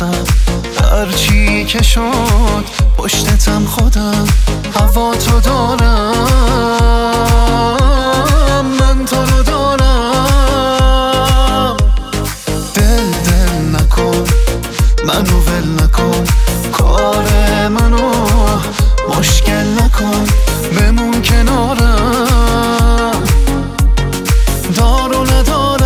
نفسم، هرچی که شد پشتتم خودم، هوا تو دارم، من تو رو دارم. دل نکن، منو ول نکن، کار منو مشکل نکن، بمون کنارم، دار و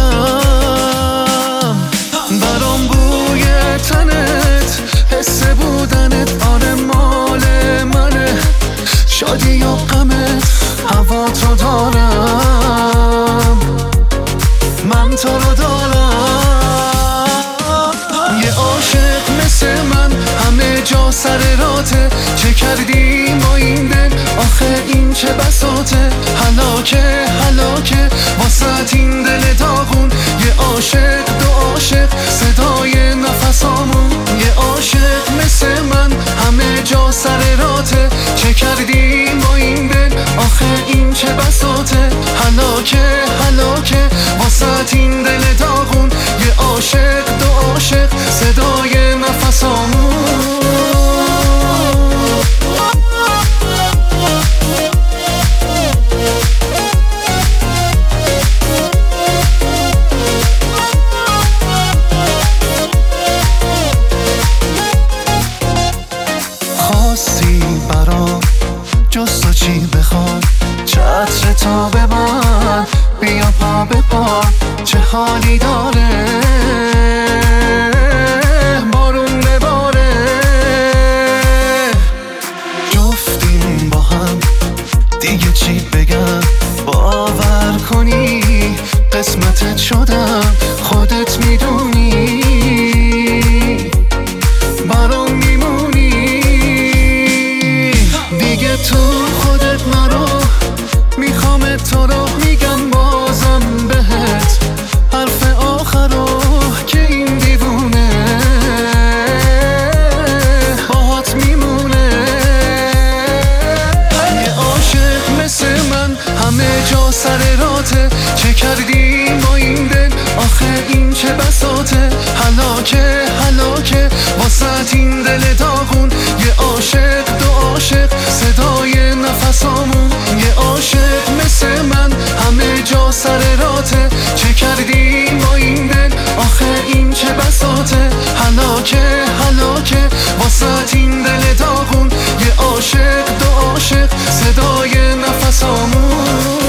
ندارم. برام بوی تنت، حس بودنت، آره مال منه، شادی یا غمت، هوا تو دارم، من تو رو دارم. یه عاشق مثل من همه جا سر راته، چه کردی ما این دل، آخه این چه بساطه، هلاکه واسه این دل داغون. یه عاشق دو عاشق صدای نفسامون، یه عاشق مثل من همه جا سر راته، چه کردی ما این دل، آخه این چه بساطه، هلاکه واسه این دل داغون. یه عاشق دو عاشق صدای نفسامون. خواستی برام جز تو چی بخواد، چتر تا به من بیا پا به پا، چه حالی داره بارون بباره. جفتیم با هم دیگه چی بگم، باور کنی قسمتت شدم، خودت میدونی برام میمونی دیگه. تو خودت نرو، میخوام تو رو میگم بازم بهت، حرف آخرو که این دیوونه باهات میمونه. یه عاشق مثل من همه جا سر راته، چه کردی ما این دل، آخه این چه بساطه، هلاکه واسه این دل داغون. یه عاشق دو عاشق صدای نفسامون، یه عاشق مثل من همه جا سر راته، چه کردی ما این دل، آخه این چه بساطه، هلاکه واسه این دل داغون. یه عاشق دو عاشق صدای نفسامون.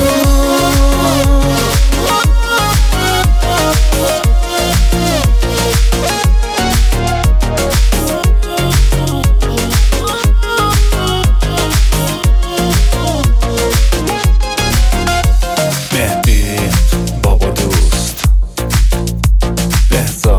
بابا دوست بهزاد